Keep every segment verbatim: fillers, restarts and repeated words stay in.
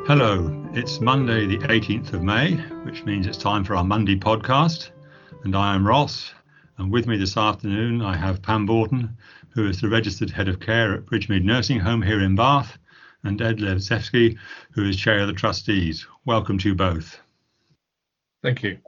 Hello, it's Monday the eighteenth of May, which means it's time for our Monday podcast, and I am Ross, and with me this afternoon I have Pam Borton, who is the Registered Head of Care at Bridgemead Nursing Home here in Bath, and Ed Lewczewski, who is Chair of the Trustees. Welcome to you both. Thank you.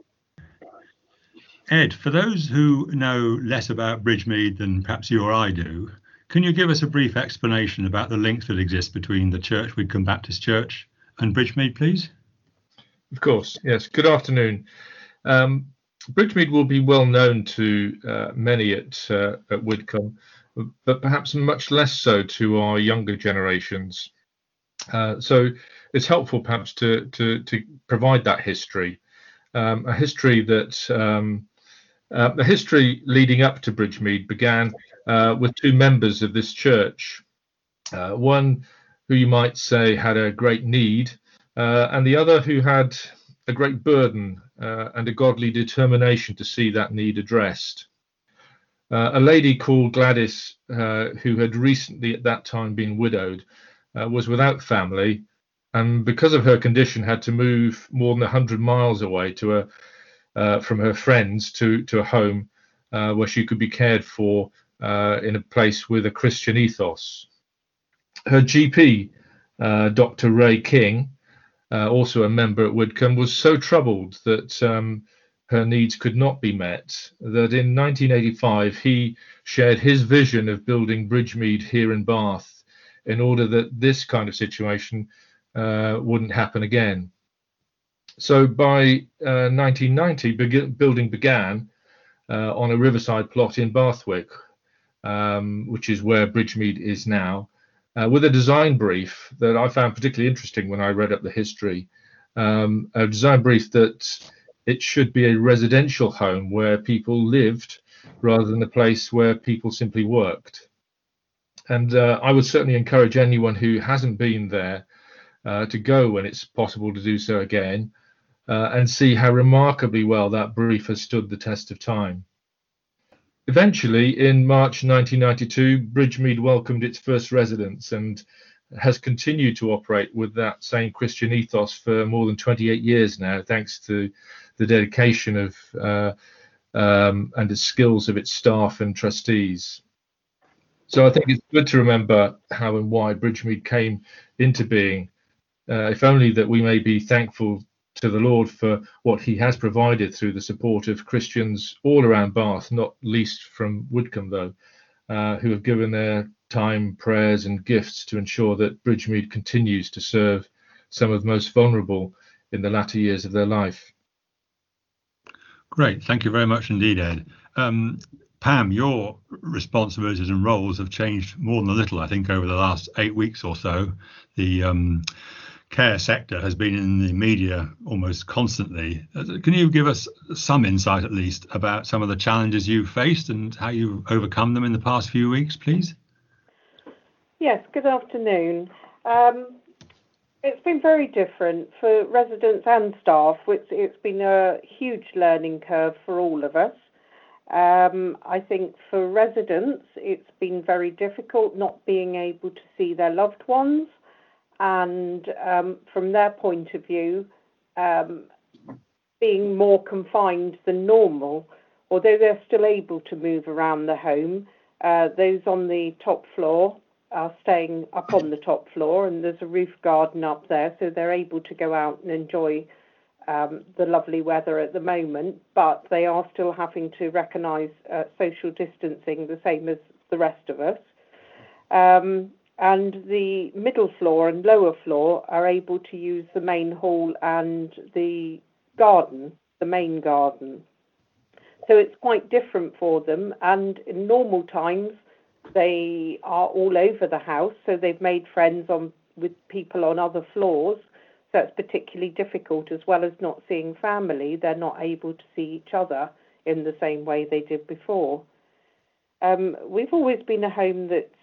Ed, for those who know less about Bridgemead than perhaps you or I do, can you give us a brief explanation about the links that exist between the Church Widcombe Baptist Church and Bridgemead, please? Of course, yes. Good afternoon. Um, Bridgemead will be well known to uh, many at, uh, at Widcombe, but perhaps much less so to our younger generations. Uh, so it's helpful perhaps to, to, to provide that history, um, a history that um, uh, the history leading up to Bridgemead began uh, with two members of this church, uh, one who you might say had a great need, uh, and the other who had a great burden uh, and a godly determination to see that need addressed. Uh, a lady called Gladys, uh, who had recently at that time been widowed, uh, was without family, and because of her condition had to move more than one hundred miles away to a, uh, from her friends to, to a home uh, where she could be cared for uh, in a place with a Christian ethos. Her G P, uh, Doctor Ray King, uh, also a member at Widcombe, was so troubled that um, her needs could not be met that in nineteen eighty-five he shared his vision of building Bridgemead here in Bath in order that this kind of situation uh, wouldn't happen again. So by uh, nineteen ninety, be- building began uh, on a riverside plot in Bathwick, um, which is where Bridgemead is now. Uh, with a design brief that I found particularly interesting when I read up the history, um, a design brief that it should be a residential home where people lived rather than a place where people simply worked. And uh, I would certainly encourage anyone who hasn't been there uh, to go when it's possible to do so again uh, and see how remarkably well that brief has stood the test of time. Eventually, in March nineteen ninety-two, Bridgemead welcomed its first residents and has continued to operate with that same Christian ethos for more than twenty-eight years now, thanks to the dedication of uh, um, and the skills of its staff and trustees. So I think it's good to remember how and why Bridgemead came into being, uh, if only that we may be thankful to the Lord for what he has provided through the support of Christians all around Bath, not least from Widcombe though, uh, who have given their time, prayers and gifts to ensure that Bridgemead continues to serve some of the most vulnerable in the latter years of their life. Great, thank you very much indeed, Ed. Um, Pam, your responsibilities and roles have changed more than a little, I think, over the last eight weeks or so. The um, care sector has been in the media almost constantly. Can you give us some insight, at least, about some of the challenges you've faced and how you've overcome them in the past few weeks, please? Yes, good afternoon. Um, it's been very different for residents and staff. It's, it's been a huge learning curve for all of us. Um, I think for residents, it's been very difficult not being able to see their loved ones. And um, from their point of view, um, being more confined than normal, although they're still able to move around the home. Uh, those on the top floor are staying up on the top floor, and there's a roof garden up there, so they're able to go out and enjoy um, the lovely weather at the moment, but they are still having to recognise uh, social distancing the same as the rest of us. Um, And the middle floor and lower floor are able to use the main hall and the garden, the main garden. So it's quite different for them. And in normal times, they are all over the house. So they've made friends on with people on other floors. So it's particularly difficult, as well as not seeing family. They're not able to see each other in the same way they did before. Um, we've always been a home that's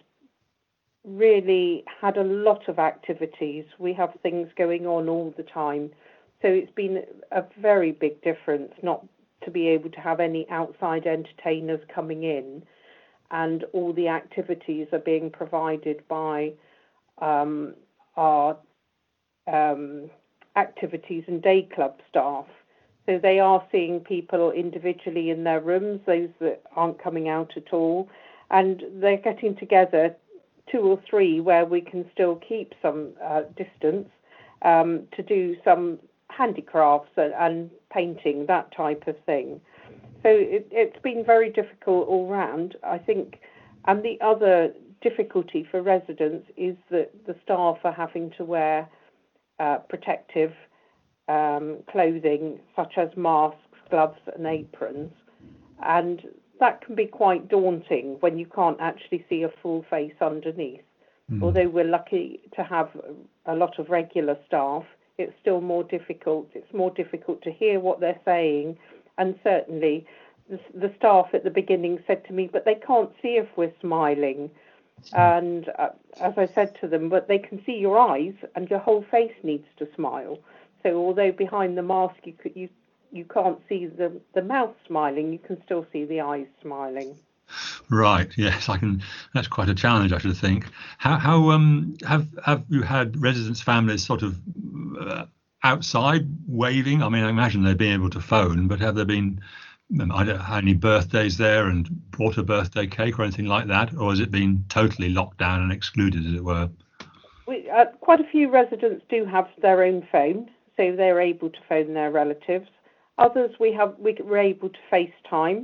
really had a lot of activities. We have things going on all the time. So it's been a very big difference not to be able to have any outside entertainers coming in, and all the activities are being provided by um, our um, activities and day club staff. So they are seeing people individually in their rooms, those that aren't coming out at all, and they're getting together, two or three, where we can still keep some uh, distance um, to do some handicrafts and, and painting, that type of thing. So it, it's been very difficult all round, I think. And the other difficulty for residents is that the staff are having to wear uh, protective um, clothing, such as masks, gloves and aprons. And that can be quite daunting when you can't actually see a full face underneath. Mm. Although we're lucky to have a lot of regular staff, it's still more difficult. It's more difficult to hear what they're saying. And certainly the, the staff at the beginning said to me, but they can't see if we're smiling. And uh, as I said to them, but they can see your eyes and your whole face needs to smile. So although behind the mask you could, you you can't see the, the mouth smiling, you can still see the eyes smiling. Right. Yes, I can. That's quite a challenge, I should think. How how um have have you had residents' families sort of uh, outside waving? I mean, I imagine they'd be able to phone, but have there been um, I don't know, any birthdays there and brought a birthday cake or anything like that, or has it been totally locked down and excluded, as it were? We, uh, quite a few residents do have their own phone, so they're able to phone their relatives. Others we have we were able to FaceTime.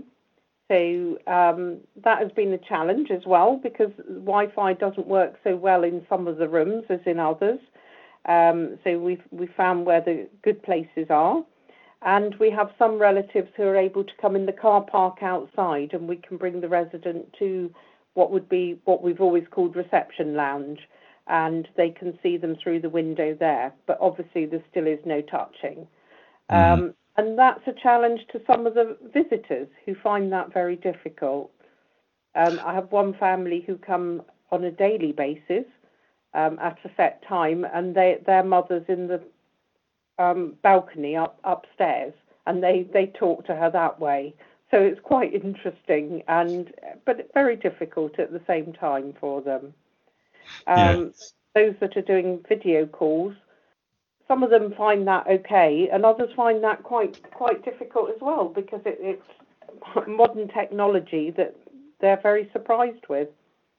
So um, that has been a challenge as well, because Wi-Fi doesn't work so well in some of the rooms as in others. Um, so we've we found where the good places are. And we have some relatives who are able to come in the car park outside, and we can bring the resident to what would be what we've always called reception lounge, and they can see them through the window there. But obviously there still is no touching. Mm-hmm. Um, And that's a challenge to some of the visitors who find that very difficult. Um, I have one family who come on a daily basis um, at a set time, and they, their mother's in the um, balcony up upstairs, and they, they talk to her that way. So it's quite interesting, and but very difficult at the same time for them. Um, yes. Those that are doing video calls, some of them find that okay, and others find that quite quite difficult as well, because it, it's modern technology that they're very surprised with.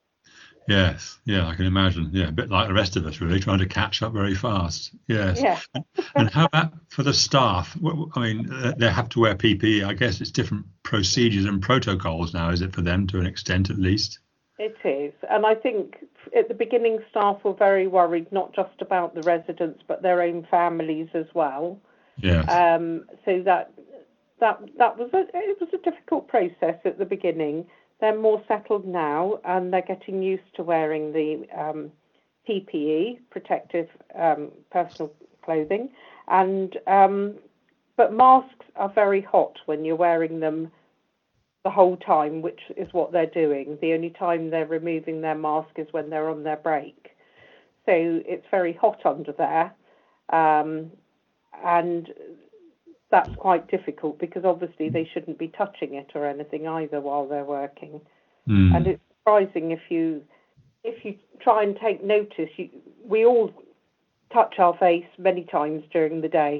Yes, yeah, I can imagine. Yeah, a bit like the rest of us, really, trying to catch up very fast. Yes. Yeah. And how about for the staff? I mean, they have to wear P P E. I guess it's different procedures and protocols now, is it, for them, to an extent at least? It is. And I think at the beginning, staff were very worried, not just about the residents, but their own families as well. Yes. Um, so that that that was a it was a difficult process at the beginning. They're more settled now, and they're getting used to wearing the um, P P E, protective um, personal clothing, and um, but masks are very hot when you're wearing them the whole time, which is what they're doing. The only time they're removing their mask is when they're on their break. So it's very hot under there, um, and that's quite difficult, because obviously they shouldn't be touching it or anything either while they're working. Mm. And it's surprising if you if you try and take notice. You, we all touch our face many times during the day.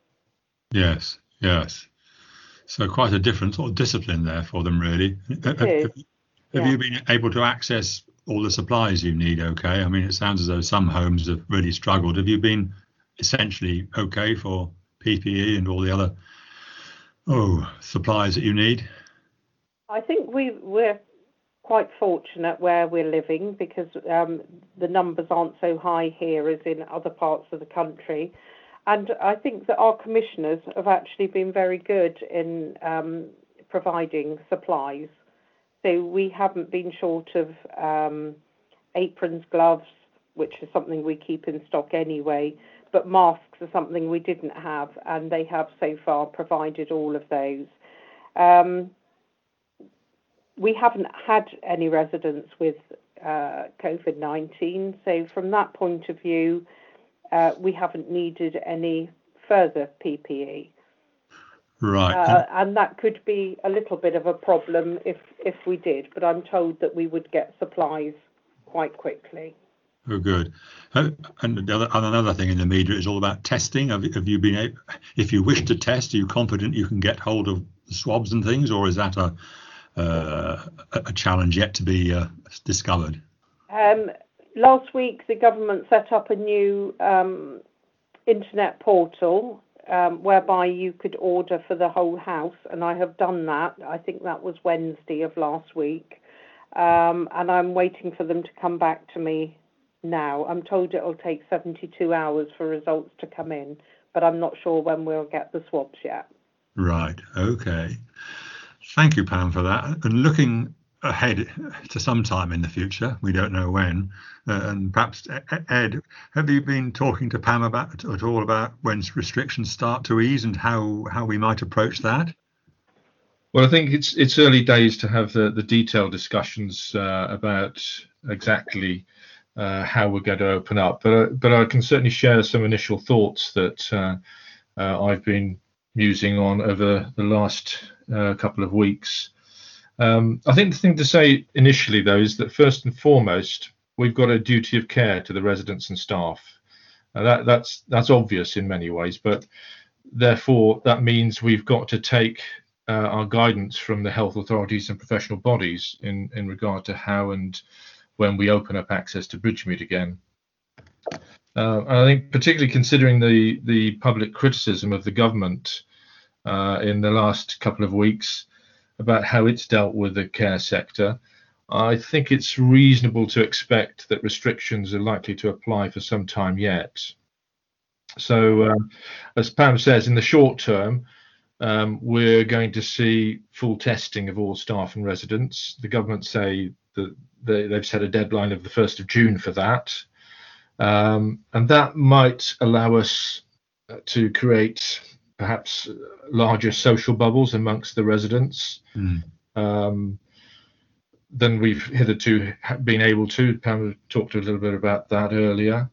Yes, yes. So quite a different sort of discipline there for them, really. Have, have, have yeah. you been able to access all the supplies you need okay? I mean, it sounds as though some homes have really struggled. Have you been essentially okay for P P E and all the other oh supplies that you need? I think we, we're quite fortunate where we're living, because um, the numbers aren't so high here as in other parts of the country. And I think that our commissioners have actually been very good in um, providing supplies. So we haven't been short of um, aprons, gloves, which is something we keep in stock anyway, but masks are something we didn't have, and they have so far provided all of those. Um, we haven't had any residents with uh, COVID nineteen, so from that point of view, Uh, we haven't needed any further P P E. Right. Uh, and that could be a little bit of a problem if, if we did, but I'm told that we would get supplies quite quickly. Oh, good. Uh, and the other, and another thing in the media is all about testing. Have, have you been, able, if you wish to test, are you confident you can get hold of swabs and things, or is that a uh, a challenge yet to be uh, discovered? Um, last week, the government set up a new um, internet portal um, whereby you could order for the whole house, and I have done that. I think that was Wednesday of last week, um, and I'm waiting for them to come back to me now. I'm told it'll take seventy-two hours for results to come in, but I'm not sure when we'll get the swabs yet. Right. Okay. Thank you, Pam, for that. And looking ahead to some time in the future, we don't know when, uh, and perhaps, Ed, have you been talking to Pam about at all about when restrictions start to ease and how, how we might approach that? Well, I think it's it's early days to have the, the detailed discussions uh, about exactly uh, how we're going to open up, but, uh, but I can certainly share some initial thoughts that uh, uh, I've been musing on over the last uh, couple of weeks. Um, I think the thing to say initially, though, is that first and foremost, we've got a duty of care to the residents and staff. Uh, that, that's that's obvious in many ways, but therefore that means we've got to take uh, our guidance from the health authorities and professional bodies in, in regard to how and when we open up access to Bridgemead again. Uh, and I think particularly considering the, the public criticism of the government uh, in the last couple of weeks about how it's dealt with the care sector, I think it's reasonable to expect that restrictions are likely to apply for some time yet. So, um, as Pam says, in the short term, um, we're going to see full testing of all staff and residents. The government say that they, they've set a deadline of the first of June for that. Um, and that might allow us to create perhaps larger social bubbles amongst the residents mm. um, than we've hitherto been able to. Pam talked a little bit about that earlier.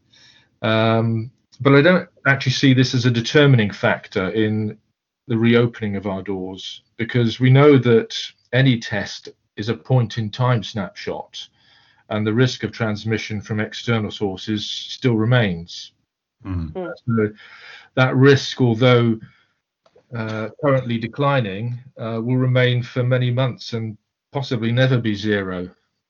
Um, but I don't actually see this as a determining factor in the reopening of our doors, because we know that any test is a point in time snapshot, and the risk of transmission from external sources still remains. Mm. So that risk, although uh, currently declining, uh, will remain for many months and possibly never be zero.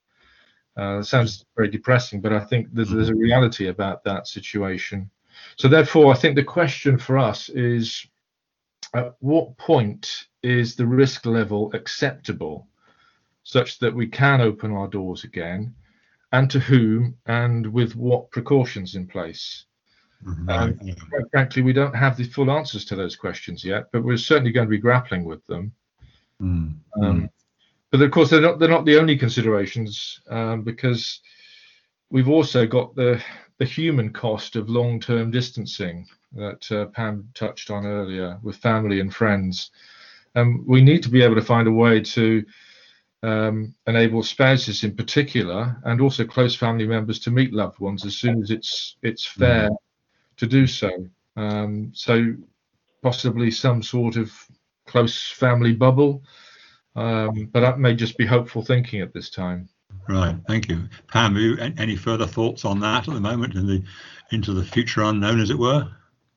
Uh, it sounds very depressing, but I think there's, there's a reality about that situation. So therefore, I think the question for us is, at what point is the risk level acceptable such that we can open our doors again, and to whom and with what precautions in place? Mm-hmm. Um, quite frankly, we don't have the full answers to those questions yet, but we're certainly going to be grappling with them. Mm-hmm. Um, but of course, they're not they're not the only considerations, um, because we've also got the the human cost of long-term distancing that uh, Pam touched on earlier with family and friends. Um, we need to be able to find a way to um, enable spouses in particular, and also close family members, to meet loved ones as soon as it's it's fair mm. to do so. Um, so possibly some sort of close family bubble, um, but that may just be hopeful thinking at this time. Right, thank you. Pam, have you any further thoughts on that at the moment, in the into the future unknown, as it were?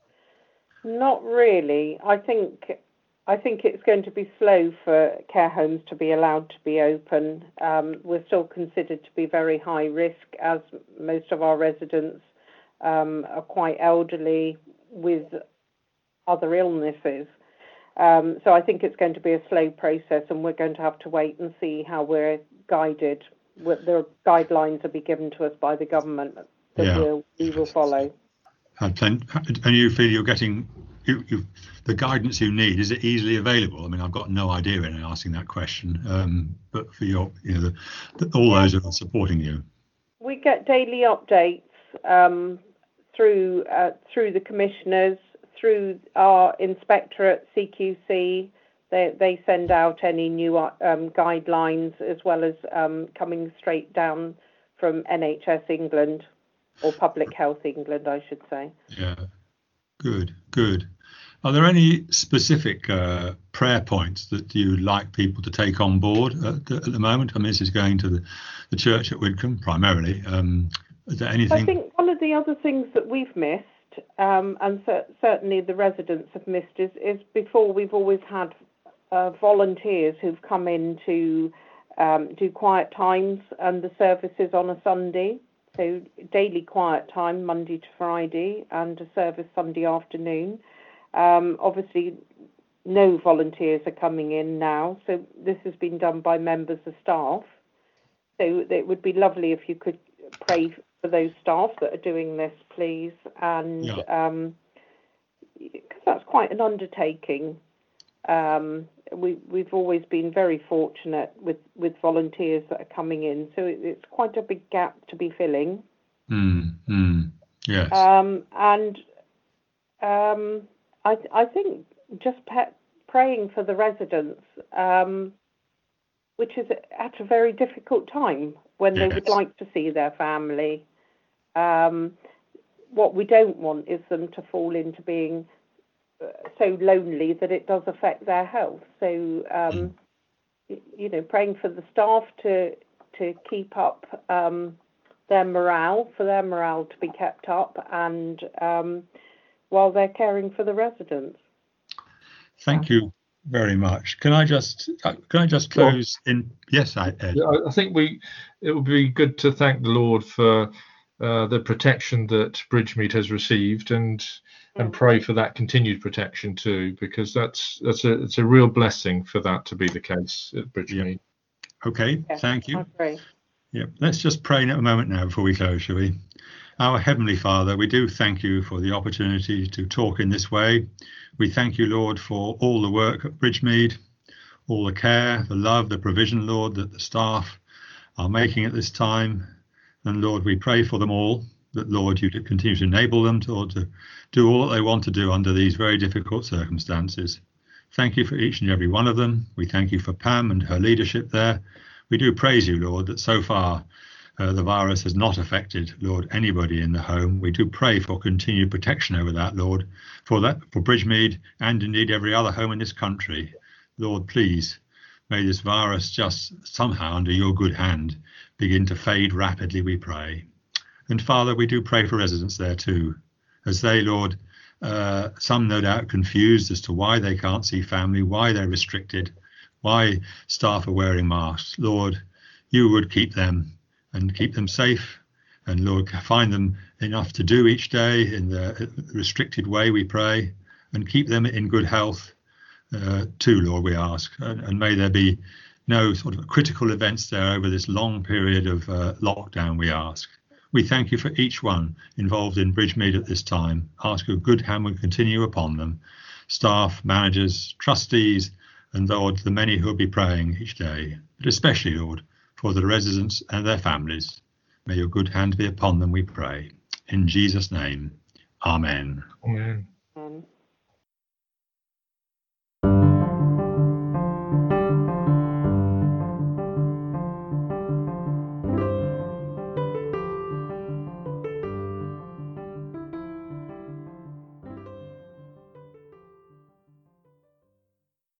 Not really. I think I think it's going to be slow for care homes to be allowed to be open. Um, we're still considered to be very high risk, as most of our residents um, are quite elderly with other illnesses. Um, so I think it's going to be a slow process, and we're going to have to wait and see how we're guided. The guidelines will be given to us by the government that yeah. we'll, we will follow. And, and you feel you're getting you, you, the guidance you need? Is it easily available? I mean, I've got no idea in asking that question, um, but for your, you know, the, the, all those who are supporting you. We get daily updates um, through uh, through the commissioners, through our inspectorate, C Q C. They they send out any new um, guidelines, as well as um, coming straight down from N H S England, or Public Health England, I should say. Yeah, good, good. Are there any specific uh, prayer points that you'd like people to take on board at the, at the moment? I mean, this is going to the, the church at Widcombe primarily. Um, Is there anything? I think one of the other things that we've missed, um, and cer- certainly the residents have missed, is, is before we've always had uh, volunteers who've come in to um, do quiet times and the services on a Sunday. So daily quiet time, Monday to Friday, and a service Sunday afternoon. Um, obviously, no volunteers are coming in now, so this has been done by members of staff. So it would be lovely if you could pray for those staff that are doing this, please, and Yeah. um, because that's quite an undertaking. Um, we, we've always been very fortunate with, with volunteers that are coming in, so it, it's quite a big gap to be filling. Mm, mm, yes. Um, and um, I, I think just pe- praying for the residents, um, which is at a very difficult time when Yes. they would like to see their family. Um, what we don't want is them to fall into being so lonely that it does affect their health. So, um, mm. you know, praying for the staff to to keep up um, their morale, for their morale to be kept up, and um, while they're caring for the residents. Thank you very much. Can I just uh, can I just close well, in? Yes, I, Ed. I think we it would be good to thank the Lord for uh, the protection that Bridgemead has received, and and pray for that continued protection too, because that's that's a it's a real blessing for that to be the case at Bridgemead. Yep. Okay, yes, thank you. Okay. Yep. Let's just pray in a moment now before we close, shall we? Our Heavenly Father, we do thank you for the opportunity to talk in this way. We thank you, Lord, for all the work at Bridgemead, all the care, the love, the provision, Lord, that the staff are making at this time. And Lord, we pray for them all, that, Lord, you continue to enable them to, to do all that they want to do under these very difficult circumstances. Thank you for each and every one of them. We thank you for Pam and her leadership there. We do praise you, Lord, that so far uh, the virus has not affected, Lord, anybody in the home. We do pray for continued protection over that, Lord, for that, for Bridgemead and indeed every other home in this country. Lord, please, may this virus just somehow under your good hand begin to fade rapidly, we pray. And Father, we do pray for residents there too, as they, Lord, uh, some no doubt confused as to why they can't see family, why they're restricted, why staff are wearing masks. Lord, you would keep them and keep them safe, and Lord, find them enough to do each day in the restricted way, we pray, and keep them in good health uh, too, Lord, we ask. And, and may there be no sort of critical events there over this long period of uh, lockdown, we ask. We thank you for each one involved in Bridgemead at this time. Ask your good hand will continue upon them, staff, managers, trustees, and Lord, the many who will be praying each day, but especially, Lord, for the residents and their families. May your good hand be upon them, we pray. In Jesus' name, amen. Amen.